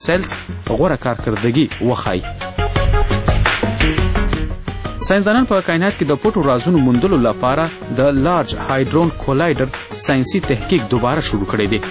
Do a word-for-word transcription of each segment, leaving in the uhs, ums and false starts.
سیلز غوره کارکردګي وښایي. ساینسدانان په کائنات کې د پټو رازونو موندلو لپاره د لارج هایډرون کولایډر ساینسي تحقیق دوباره شروع کړی دی.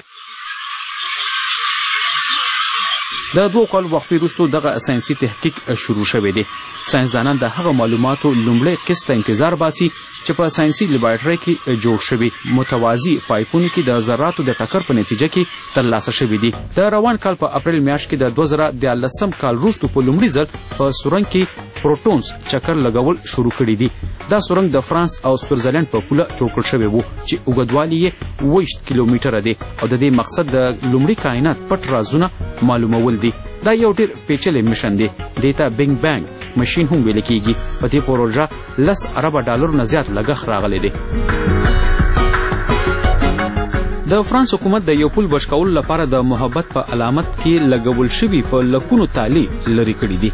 د دوه کال وقفې وروسته دغه ساینسي تحقیق شروع شوی دی. ساینسدانان د هغه معلوماتو لومړی قسط ته انتظار باسي چې په ساینسي لیبارټرۍ کې جوړ شوي متوازي پایپونو کې د ذراتو د ټکر په نتیجه کې ترلاسه شوي دي. د روان کال په اپریل میاشت کې د دوه زره دیارلسم کال وروسته په لومړي ځل په سورنګ کې پروټونز چکر لګول شروع کړي دي. دا سورنګ د فرانس او سویټزرلند په پوله جوړ کړل شوی و چې اوږدوالی یې اوویشت کیلومتره دی او د دې مقصد د لومړي کائنات پټ رازونه معلومول دي. دا یو ډېر پیچلی مشن دی. دې ته بینګ بانګ مشین هم ویل کېږي. په دې پروژه لس اربه ډالرو نه زیات لګښت راغلی دی. د فرانس حکومت د یو پل بچ کولو لپاره د محبت په علامت کې لګول شوي په لکونو تالې لرې کړي دي.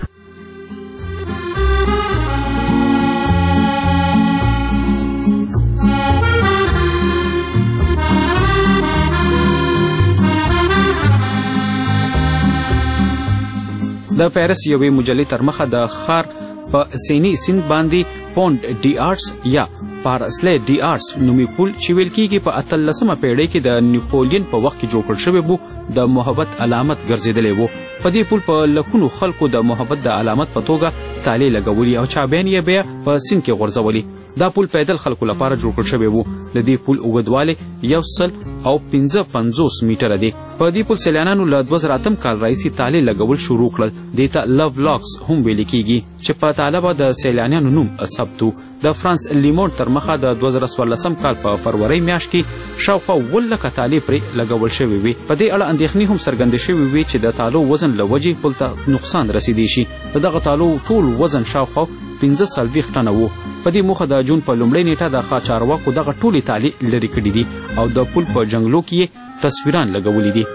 د پیرس یوې مجلې تر مخه د ښار په سینی سیند باندې پوند ډي آرټس یا پارسلی ډي آرټس نومي پل چې ویل کېږي په اتلسمه پیړۍ کې د نیپولین په وخت کې جوړ کړل شوی و د محبت علامت ګرځېدلی و. په دې پل په لکونو خلکو د محبت د علامت په توګه تالې لګولي او چابیان یې بیا په سیند کې غورځولي. دا پل پیدل خلکو لپاره جوړ کړل شوی و. د دې پل اوږدوالی یو سل او پنځه پنځوس میټره دی. په دې پل سیلانیانو له دوه زره اتم کال راهیسې تالې لګول شروع کړل. دې ته لو لاکس هم ویل کېږي چې په تاله به د سیلانیانو نوم ثبت و. د فرانس لیمونډ تر مخه د دوه زره څوارلسم کال په فروری میاشت کې شاوخوا اووه لکه تالې پرې لګول شوې وې. په دې اړه اندېښنې هم څرګندې شوې وې چې د تالو وزن له وجې پل ته نقصان رسېدی شي. د دغه تالو ټول وزن شاوخوا پنځه څلوېښت ټنه و. په دې موخه د جون په لومړۍ نیټه د ښار چارواکو دغه ټولې تالې لرې کړي دي او د پل په جنګلو کې یې تصویران لګولي دي.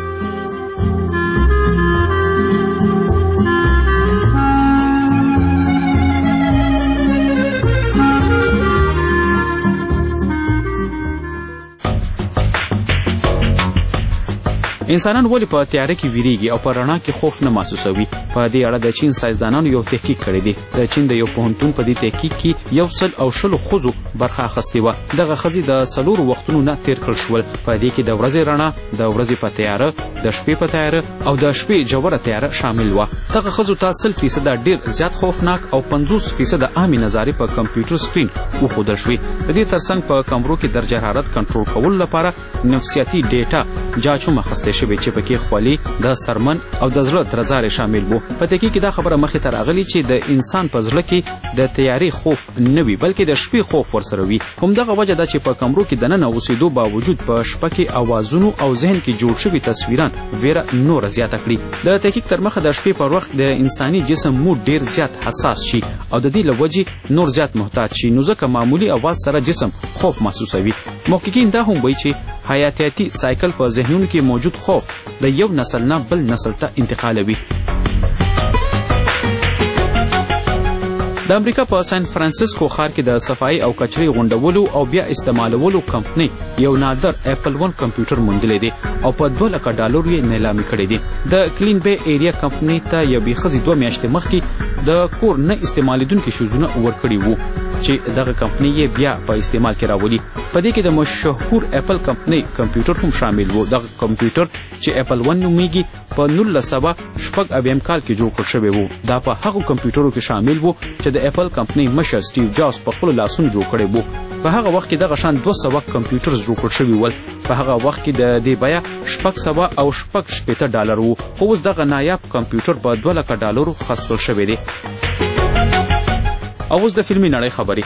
انسانان ولې په تیاره کې ویریږي او په رڼا کې خوف نه محسوسوي؟ په دې اړه د چین ساینسدانانو یو تحقیق کړی دی. د چین د یو پوهنتون په دې تحقیق کې یو سل او شلو ښځو برخه اخیستې وه. دغه ښځې د څلورو وختونو نه تېر کړل شول. په دې کې د ورځې رڼا، د ورځې په تیاره، د شپې په تیاره او د شپې جوړه تیاره شامل وه. دغه ښځو ته سل فیصده ډېر زیات خوفناک او پنځوس فیصده عامې نظارې په کمپیوټر سکرین وښودل شوې. د دې ترڅنګ په کمرو کې درجه حرارت کنټرول کولو لپاره نفسیاتي ډیټا جاچ هم اخیستی شوې چې پکې خولي، د سرمن او د زړه درزارې شامل وو. په تحقیق کې دا خبره مخې ته راغلې چې د انسان په زړه کې د تیارې خوف نه وي بلکې د شپې خوف ورسره وي. همدغه وجه ده چې په کمرو کې دننه اوسېدو باوجود په شپه کې اوازونو او ذهن کې جوړ شوي تصویران ویره نوره زیاته کړي. د تحقیق تر مخه د شپې پر وخت د انساني جسم مو ډېر زیات حساس شي او د دې له وجې نور زیات محتاط شي، نو ځکه معمولي اواز سره جسم خوف محسوسوي. محققین دا هم وایي چې حیاتیاتي سایکل په ذهنونو کې موجود خوف د یو نسل نه بل نسل ته انتقالوي. د امریکا په سان فرانسیسکو ښار کې د صفایي او کچرې غونډولو او بیا استعمالولو کمپنۍ یو نادر اپل ون کمپیوټر موندلی دی او په دوه لکه ډالرو یې نیلامي کړی دی. د کلین بی ایریا کمپنۍ ته یوې ښځې دوه میاشتې مخکې د کور نه استعمالیدونکي شوزونه ورکړي وو چې دغه کمپنۍ یې بیا په استعمال کې راولي. په دې کې د مشهور اپل کمپنۍ کمپیوټر هم شامل و. دغه کمپیوټر چې اپل ون نومیږي په نولس سوه شپږ اویم کال کې جوړ کړل شوی و. دا په هغو کمپیوټرو کې شامل و چې د اپل کمپنۍ مشر سټیو جابز په خپلو لاسونو جوړ کړی و. په هغه وخت کې دغه شان دوه سوه کمپیوټر جوړ کړل شوي ول. په هغه وخت کې د دې بیه شپږ سوه او شپږ شپېته ډالر و، خو اوس دغه نایاب کمپیوټر په دوه لکه ډالرو خرڅ کړل شوی دی. او اوس د فلمي نړۍ خبرې.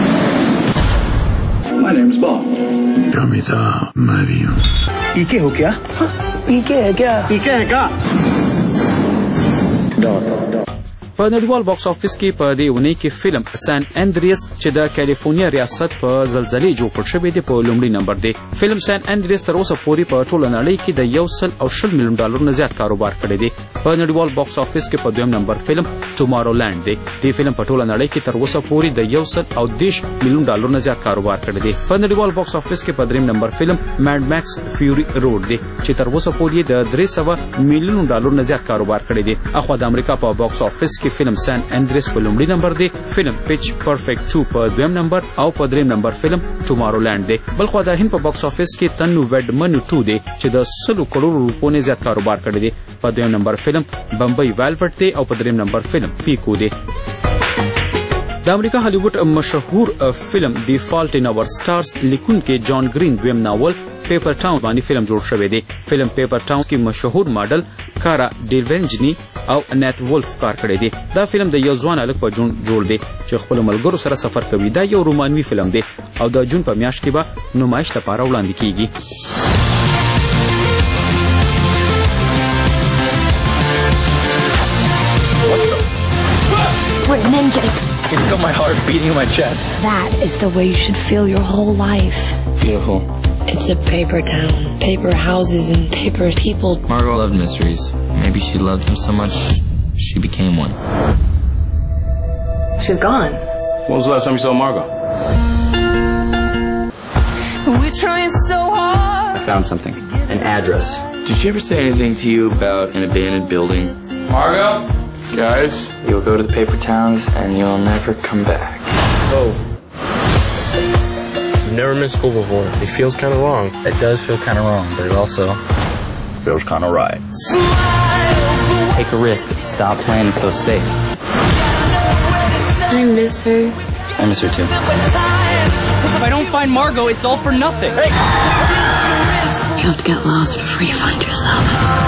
My name's Bond. Gamita Mariam. पीके हो क्या? पीके है क्या? पीके है क्या? په په نړیوال باکس افیس کې په دې ونې کې فلم سان اندریاس چې د کالیفورنیا ریاست په زلزلې جوړ کړ شوی دی په لومړي نمبر دی. فلم سان اندریاس تر اوسه پورې په ټوله نړۍ کې د یو سل او شل میلیون ډالر نه زیات کاروبار کړی دی. په نړیوال باکس افیس کې په دویم نمبر فلم ټومارو لینډ دی. دې فلم په ټوله نړۍ کې تر اوسه پورې د یو سل او دیش میلیون ډالر نه زیات کاروبار کړی دی. په نړیوال باکس افیس کې په دریم نمبر فلم ماد ماکس فیوري روډ دی چې تر اوسه پورې د درې سوه میلیون ډالر نه زیات کاروبار کړی دی. اخوا د امریکا په باکس افیس کې فلم سان اندریس په لومړي نمبر دی، فلم پیچ پرفیکټ ټو په دویم نمبر او په دریم نمبر فلم ټومارو لینډ دی. بلخوا د هند په باکس افیس کې تنو وډمن ټو دی چې د سلو کروڑ روپو نه زیات کاروبار کړی دی. په دویم نمبر فلم بمبئی والورټ دی او په دریم نمبر فلم پیکو دی. د امریکا هالیوډ مشهور فلم دی فالټ ان اور سټارز لیکونکي جان گرین دویم ناول پیپر ټاون باندې فلم جوړ شوی دی. فلم پیپر ټاون کې مشهور ماډل کارا ډیونجنی او نات وولف کار کړی دی. دا فلم د یو ځوان هلک په جون جوړ دی چې خپل ملګرو سره سفر کوي. دا یو رومانوي فلم دی او د جون په میاشت کې به نمایش لپاره وړاندې کیږي. We're ninjas. You feel my heart beating in my chest. That is the way you should feel your whole life. Beautiful. It's a paper town. Paper houses and paper people. Margot loved mysteries. Maybe she loved them so much, she became one. She's gone. When was the last time you saw Margot? We're trying so hard. I found something. An address. Did she ever say anything to you about an abandoned building? Margot? Guys, you'll go to the paper towns and you'll never come back. Oh. I've never been to school before. It feels kind of wrong. It does feel kind of wrong, but it also Feels kind of right. take a risk. Stop playing it so safe. I miss her. I miss her too. If I don't find Margot, it's all for nothing. Hey! You have to get lost before you find yourself.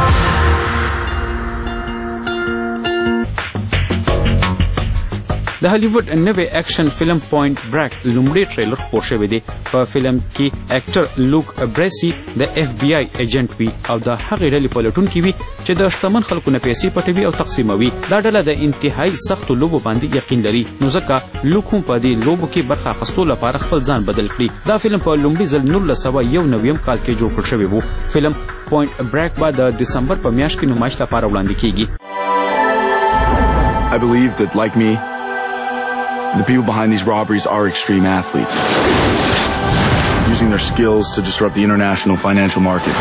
د هالیوډ نوې اکشن فلم پوینټ بریک لومړی ټریلر خپور شوی دی. په فلم کې اکټر لوک بریسي د اف بی آی ایجنټ وي او د هغې ډلې پلټونکی وي چې د شتمن خلکو نه پیسې پټوي او تقسیموي. دا ډله د انتهایی سختو لوبو باندې یقین لري، نو ځکه لوک هم په دې لوبو کې برخه اخیستو لپاره خپل ځان بدل کړي. دا فلم په لومړي ځل نولس سوه یو نویم کال کې جوړ کړل شوی و. فلم پوینټ بریک به د دسمبر په میاشت کې نمایش لپاره وړاندې کیږي. I believe that, like me, the people behind these robberies are extreme athletes, using their skills to disrupt the international financial markets.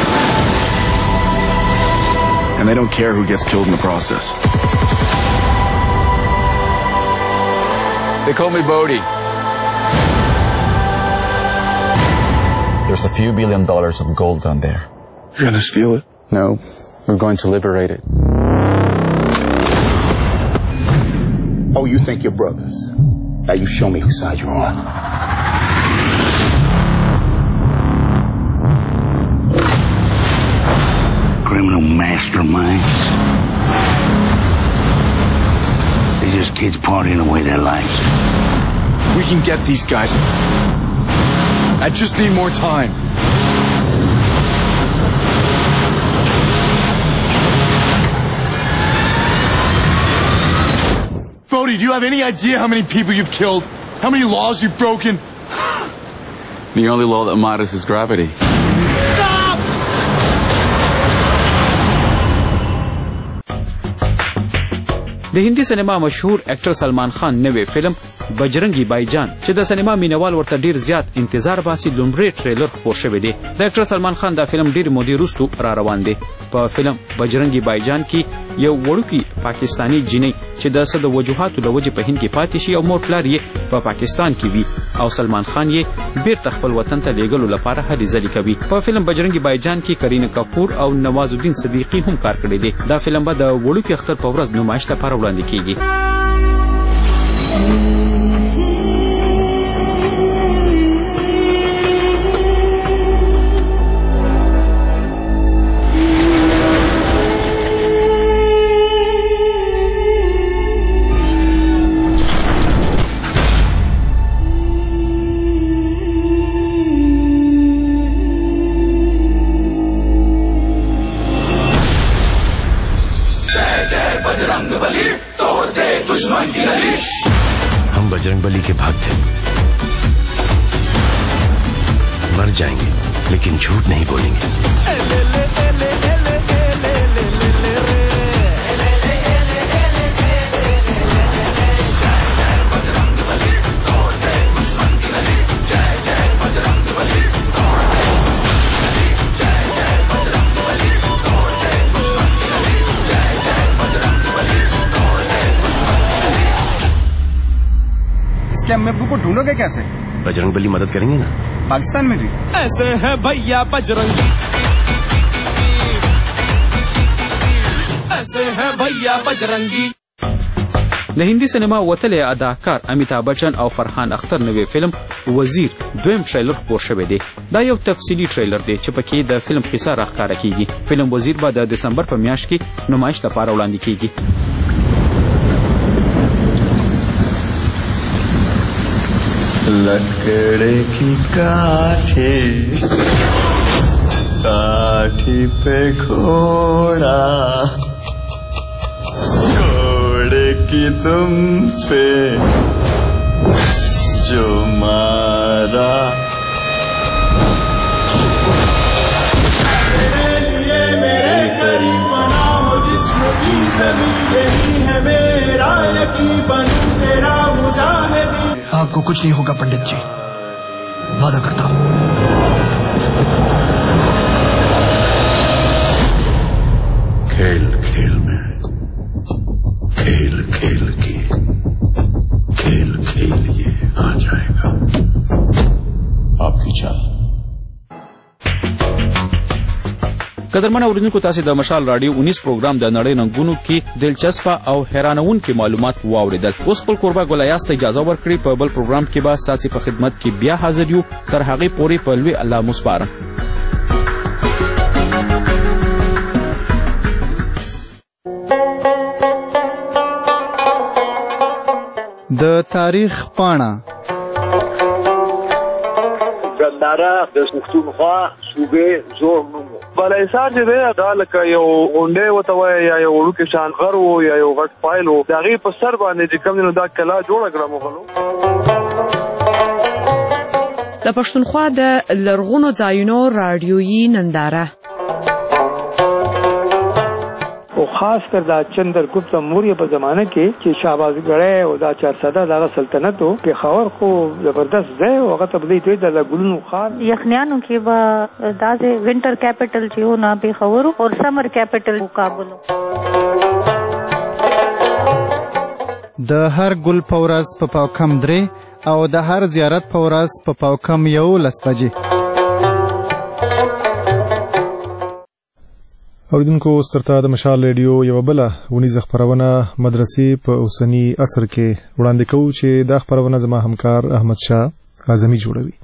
And they don't care who gets killed in the process. They call me Bodhi. There's a few billion dollars of gold down there. You're gonna steal it? No, we're going to liberate it. Oh, you think you're brothers? Now you show me whose side you're on. Criminal masterminds. They're just kids partying away their lives. We can get these guys. I just need more time. Bodhi, do you have any idea how many people you've killed? How many laws you've broken? The only law that matters is gravity. Stop! د هندي سینما مشهور اکټر سلمان خان نوې فلم بجرنګي بایجان چې د سینما مینوال ورته ډیر زیات انتظار باسي لومړی ټریلر خپور شوی دی. د اکټر سلمان خان دا فلم ډیر مودې وروسته را روان دی. په فلم بجرنګي بایجان کې یو وړوکی پاکستانی جنۍ چې د څه د وجوهاتو له وجې په هند کې پاتې شي او مور پلار یې په پاکستان کې وي او سلمان خان یې بیرته خپل وطن ته لیږلو لپاره هلې ځلې کوي. په فلم بجرنګي بایجان کې کرینه کپور او نواز الدین صدیقی هم کار کړی دی. دا فلم به د وړوکي اختر په ورځ نمایش لپاره وړاندې کیږي. Sad, sad, Bajrang बली तोड़ते दुश्मन की गली। हम बजरंग बली के भक्त हैं, मर जाएंगे लेकिन झूठ नहीं बोलेंगे। इसके अम्मी अब्बू को ढूंढोगे कैसे? बजरंग बली मदद करेंगे ना। पाकिस्तान में भी ऐसे है भैया बजरंगी, ऐसे है भैया बजरंगी। د هندي سینما وتلی اداکار امیتابھ بچن او فرحان اختر نوې فلم وزیر دویم ټریلر خپور شوی دی. دا یو تفصیلی ټریلر دی چې پکې د فلم کیسه راښکاره کیږي. فلم وزیر به د دسمبر په میاشت کې نمایش لپاره وړاندې کیږي. लकड़े की काठी काठी पे घोड़ा, घोड़े की तुम पे जो मारा, मेरे मेरे करीब बनाओ जिस्म की ज़मीन यही है मेरा यकीन बनूं तेरा मुजाहिदी। आपको कुछ नहीं होगा पंडित जी, वादा करता हूं। खेल खेल में, खेल खेल की, खेल खेल ये आ जाएगा आपकी चाल। قدرمن اوریدونکو تاسو د مشال رادیو انیس پروګرام د نړۍ ننګونو کې دلچسپ او حیرانونکي معلومات واوریدل. اوس خپل کوربه ګلایاست اجازه ورکړي په بل پروګرام کې به تاسو په خدمت کې بیا حاضر یو. تر هغه پورې په لوی الله مسپارم. د تاریخ پاڼه ګنداره د پښتونخوا صوبې زوړ نوم بلایسار چې دی دا لکه یو غونډۍ ورته وایي یا یو وړوکی شان غر و یا یو غټ فایل و. د هغې په سر باندې چې کوم دی نو دا کلا جوړه کړه مغلو. د پښتونخوا د لرغونو ځایونو راډیویي ننداره او خاص کر دا چندرګپت موریه په زمانه کې چې شهبازګړی او دا چارسده دغه سلطنت و پېښور خو زبردست ځای و. هغه ته به دوی د ګلونو ښار یخنیانو کې به داسې ونټر کیپټل چې و نه پېښور او سمر کیپټل کابل. د هر ګل په ورځ په پاو کم درې او د هر زیارت په ورځ په پاو کم یولس بجې. اوریدونکو اوس ترته د مشال ریډیو یوه بله ونیزه خپرونه مدرسې په اوسني عصر کې وړاندې کوو چې دا خپرونه زما همکار احمد شاه اعظمي جوړوي.